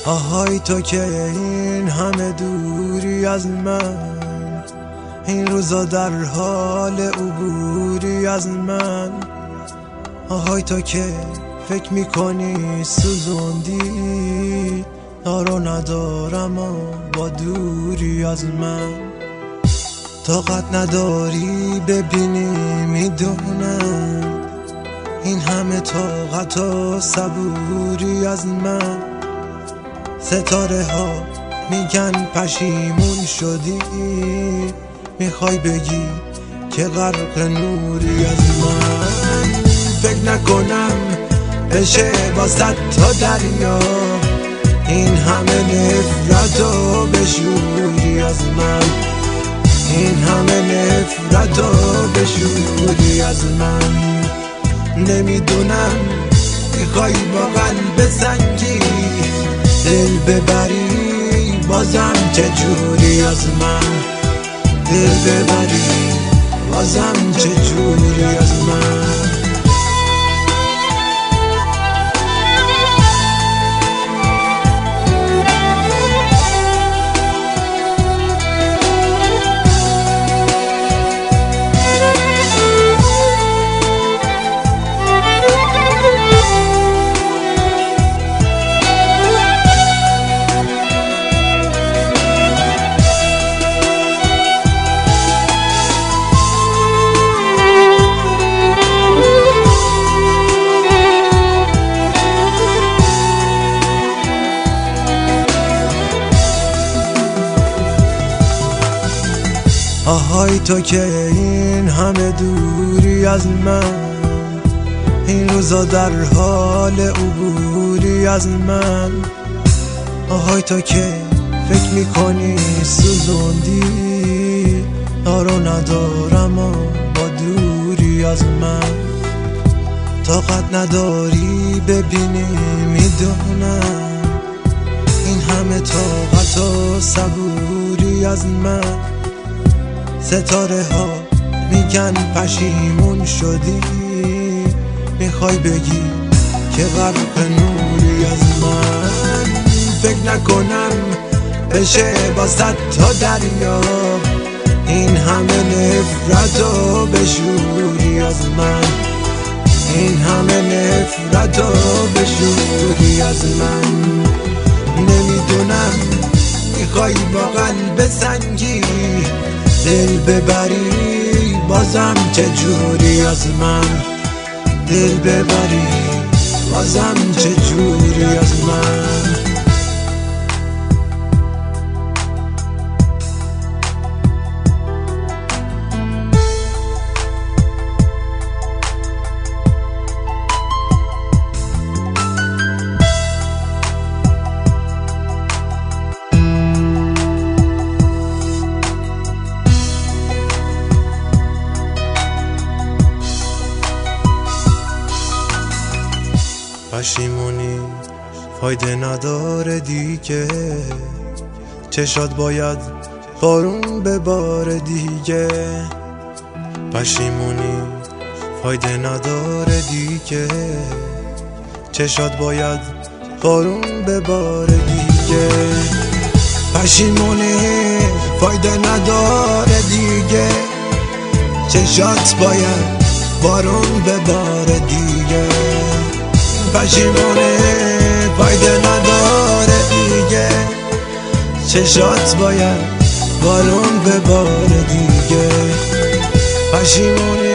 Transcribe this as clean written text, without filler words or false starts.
آهای تو که این همه دوری از من، این روزا در حال عبوری از من. آهای تو که فکر میکنی سوزوندی، یارو ندارم و با دوری از من. طاقت نداری ببینی میدونم، این همه طاقت و صبوری از من. ستاره ها میگن پشیمون شدی، میخوای بگی که غرق نوری از من. فکر نکنم بشه با 100 تا دریا این همه نفرت و بشوری از من، این همه نفرت و بشوری از من. نمیدونم میخوای با قلب سنگی دل ببری بازم چجوری از من، دل ببری بازم چجوری از من. آهای تو که این همه دوری از من، این روزا در حال عبوری از من. آهای تو که فکر میکنی سوزوندی، یارو ندارم و با دوری از من. طاقت نداری ببینی میدونم، این همه طاقت و صبوری از من. ستاره ها میگن پشیمون شدی، میخوای بگی که غرق نوری از من. فکر نکنم بشه با 100 تا دریا این همه نفرت و بشوری از من، این همه نفرت و بشوری از من. نمیدونم میخوای با قلب سنگی دل ببری بازم چجوری از من، دل ببری بازم چجوری از من. پشیمونی فایده نداره دیگه، چشات باید بارون بباره دیگه. پشیمونی فایده نداره دیگه، چشات باید بارون بباره دیگه. پشیمونی فایده نداره دیگه، چشات باید بارون بباره دیگه. پشیمونه فایده نداره دیگه، چشات باید بارون بباره دیگه. پشیمونه